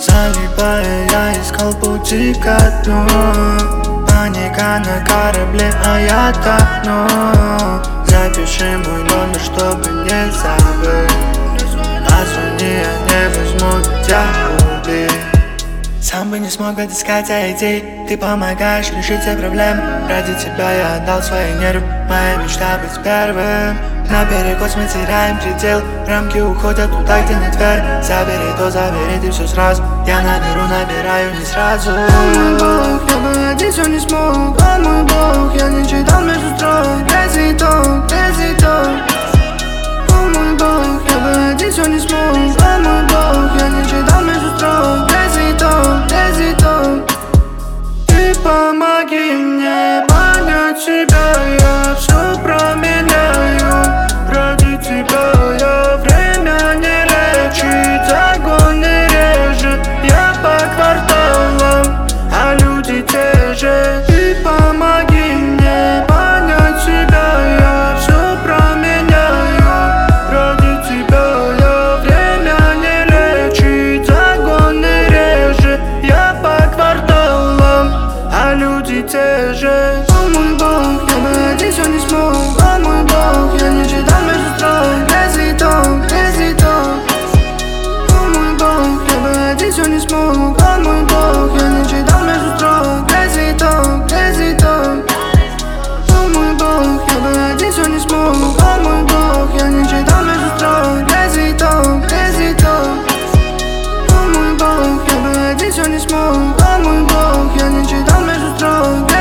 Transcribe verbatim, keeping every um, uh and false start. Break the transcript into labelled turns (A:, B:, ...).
A: Залипая, я искал пути ко дну. Паника на корабле, а я тону. Запиши мой номер, чтобы не забыть. Позвони, я не возьму, тебя убить. Сам бы не смог отыскать идей. Ты помогаешь решить все проблемы. Ради тебя я отдал свои нервы. Моя мечта быть первым. Наперекос мы теряем предел. Рамки уходят туда, где нет дверь. Забери то, забери ты все сразу. Я наберу, набираю не сразу.
B: О мой бог, я бы один все не смог. О мой бог, я не читал между строк. Без итог, без итог. О мой бог, я бы один все не смог. О мой бог, я не читал между строк. Без итог, без итог. Ты помоги мне понять себя, я все променяю. Ради тебя я время не лечит, огонь не режет. Я по кварталам, а люди те же. Ты помоги мне понять себя, я все променяю. Ради тебя я время не лечит, огонь не режет. Я по кварталам, а люди те же. О мой бог, я бы один все не смог. О мой бог, я не читал между строк. Без итог, без итог. О мой бог, я бы один все не смог. О мой бог, я не читал между строк. Без итог, без итог. О мой бог, я бы один все не смог. О мой бог, я не читал между строк. Без итог, без итог. О мой бог, я бы один все не смог. О мой бог, я не читал между строк.